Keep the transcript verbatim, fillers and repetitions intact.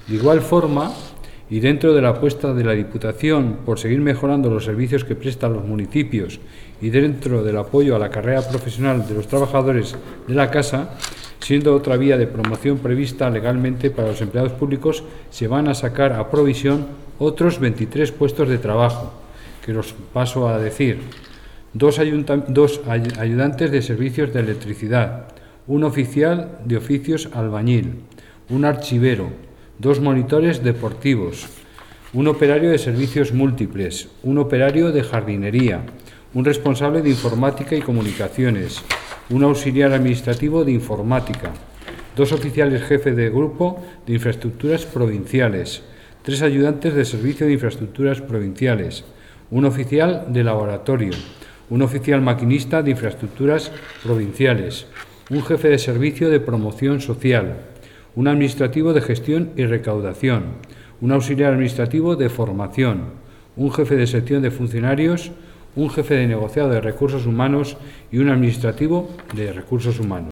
De igual forma, y dentro de la apuesta de la Diputación por seguir mejorando los servicios que prestan los municipios y dentro del apoyo a la carrera profesional de los trabajadores de la Casa, siendo otra vía de promoción prevista legalmente para los empleados públicos, se van a sacar a provisión otros veintitrés puestos de trabajo, que los paso a decir. Dos, dos ay ayudantes de servicios de electricidad, un oficial de oficios albañil, un archivero, dos monitores deportivos, un operario de servicios múltiples, un operario de jardinería, un responsable de informática y comunicaciones, un auxiliar administrativo de informática, dos oficiales jefe de grupo de infraestructuras provinciales, tres ayudantes de servicio de infraestructuras provinciales, un oficial de laboratorio, un oficial maquinista de infraestructuras provinciales, un jefe de servicio de promoción social, un administrativo de gestión y recaudación, un auxiliar administrativo de formación, un jefe de sección de funcionarios, un jefe de negociado de recursos humanos y un administrativo de recursos humanos.